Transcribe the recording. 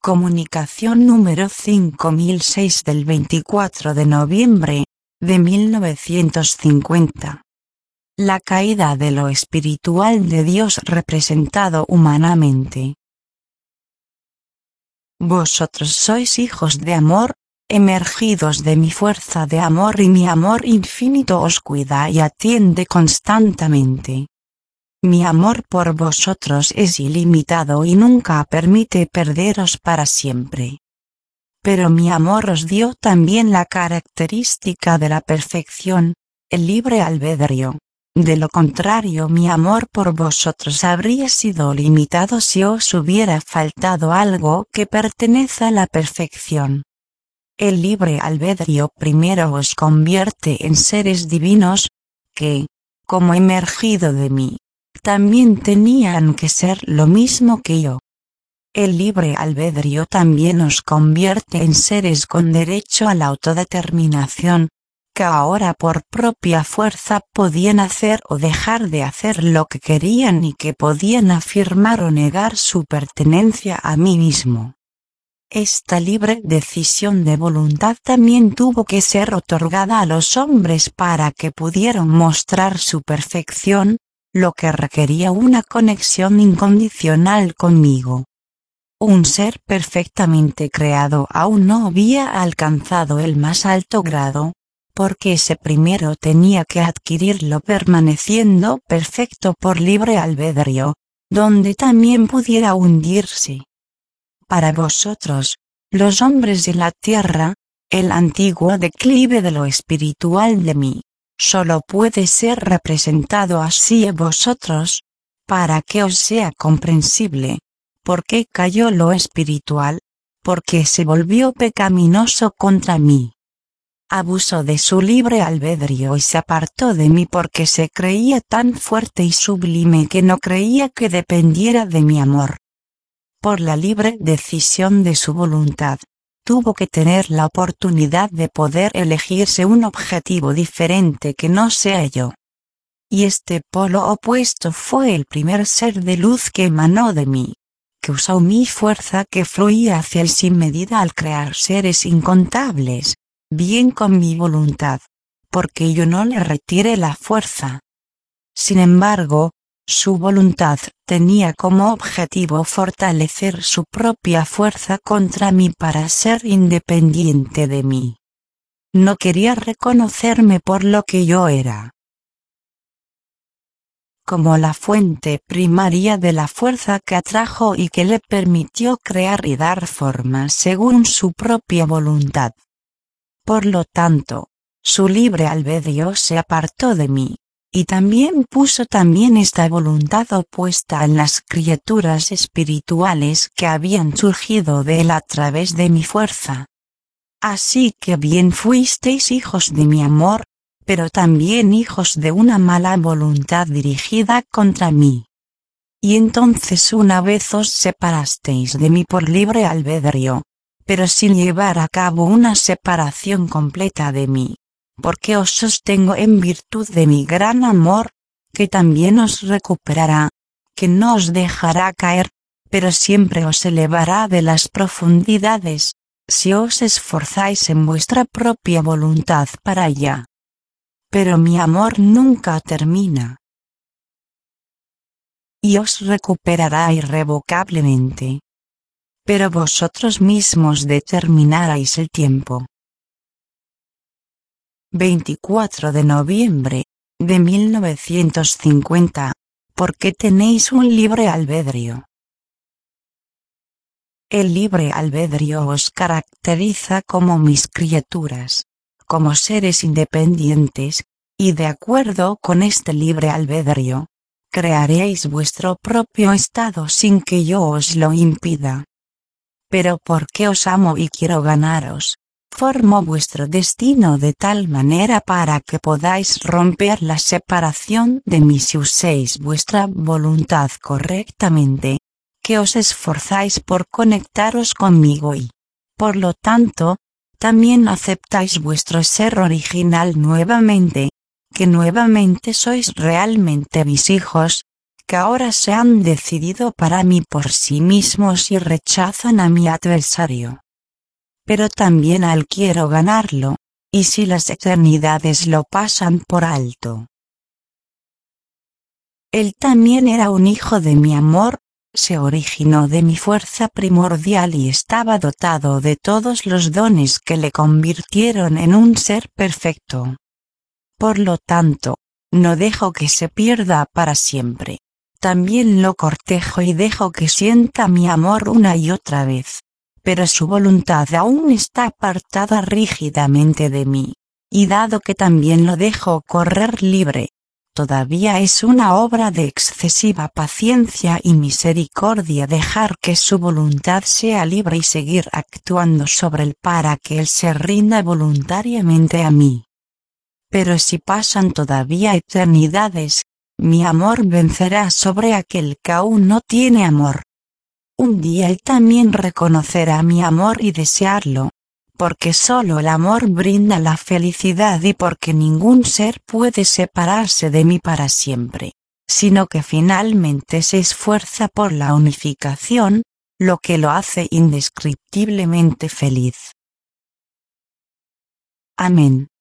Comunicación número 5006 del 24 de noviembre de 1950. La caída de lo espiritual de Dios representado humanamente. Vosotros sois hijos de amor, emergidos de mi fuerza de amor, y mi amor infinito os cuida y atiende constantemente. Mi amor por vosotros es ilimitado y nunca permite perderos para siempre. Pero mi amor os dio también la característica de la perfección, el libre albedrío. De lo contrario, mi amor por vosotros habría sido limitado si os hubiera faltado algo que pertenece a la perfección. El libre albedrío primero os convierte en seres divinos, que, como emergido de mí, también tenían que ser lo mismo que yo. El libre albedrío también os convierte en seres con derecho a la autodeterminación, que ahora por propia fuerza podían hacer o dejar de hacer lo que querían y que podían afirmar o negar su pertenencia a mí mismo. Esta libre decisión de voluntad también tuvo que ser otorgada a los hombres para que pudieran mostrar su perfección, lo que requería una conexión incondicional conmigo. Un ser perfectamente creado aún no había alcanzado el más alto grado, porque ese primero tenía que adquirirlo permaneciendo perfecto por libre albedrío, donde también pudiera hundirse. Para vosotros, los hombres de la tierra, el antiguo declive de lo espiritual de mí, solo puede ser representado así en vosotros, para que os sea comprensible. ¿Por qué cayó lo espiritual? Porque se volvió pecaminoso contra mí. Abusó de su libre albedrío y se apartó de mí porque se creía tan fuerte y sublime que no creía que dependiera de mi amor. Por la libre decisión de su voluntad, tuvo que tener la oportunidad de poder elegirse un objetivo diferente que no sea yo. Y este polo opuesto fue el primer ser de luz que emanó de mí, que usó mi fuerza que fluía hacia él sin medida al crear seres incontables, bien con mi voluntad, porque yo no le retiré la fuerza. Sin embargo, su voluntad tenía como objetivo fortalecer su propia fuerza contra mí para ser independiente de mí. No quería reconocerme por lo que yo era. Como la fuente primaria de la fuerza que atrajo y que le permitió crear y dar forma según su propia voluntad. Por lo tanto, su libre albedrío se apartó de mí, y también puso esta voluntad opuesta en las criaturas espirituales que habían surgido de él a través de mi fuerza. Así que bien fuisteis hijos de mi amor, pero también hijos de una mala voluntad dirigida contra mí. Y entonces una vez os separasteis de mí por libre albedrío, pero sin llevar a cabo una separación completa de mí, porque os sostengo en virtud de mi gran amor, que también os recuperará, que no os dejará caer, pero siempre os elevará de las profundidades, si os esforzáis en vuestra propia voluntad para allá. Pero mi amor nunca termina. Y os recuperará irrevocablemente. Pero vosotros mismos determinaréis el tiempo. 24 de noviembre de 1950. Porque tenéis un libre albedrío. El libre albedrío os caracteriza como mis criaturas, como seres independientes, y de acuerdo con este libre albedrío, crearéis vuestro propio estado sin que yo os lo impida. Pero porque os amo y quiero ganaros, formo vuestro destino de tal manera para que podáis romper la separación de mí si uséis vuestra voluntad correctamente, que os esforzáis por conectaros conmigo y, por lo tanto, también aceptáis vuestro ser original nuevamente, que nuevamente sois realmente mis hijos, que ahora se han decidido para mí por sí mismos y rechazan a mi adversario. Pero también a él quiero ganarlo, y si las eternidades lo pasan por alto. Él también era un hijo de mi amor, se originó de mi fuerza primordial y estaba dotado de todos los dones que le convirtieron en un ser perfecto. Por lo tanto, no dejo que se pierda para siempre. También lo cortejo y dejo que sienta mi amor una y otra vez. Pero su voluntad aún está apartada rígidamente de mí, y dado que también lo dejo correr libre, todavía es una obra de excesiva paciencia y misericordia dejar que su voluntad sea libre y seguir actuando sobre él para que él se rinda voluntariamente a mí. Pero si pasan todavía eternidades, mi amor vencerá sobre aquel que aún no tiene amor. Un día él también reconocerá mi amor y desearlo, porque solo el amor brinda la felicidad y porque ningún ser puede separarse de mí para siempre, sino que finalmente se esfuerza por la unificación, lo que lo hace indescriptiblemente feliz. Amén.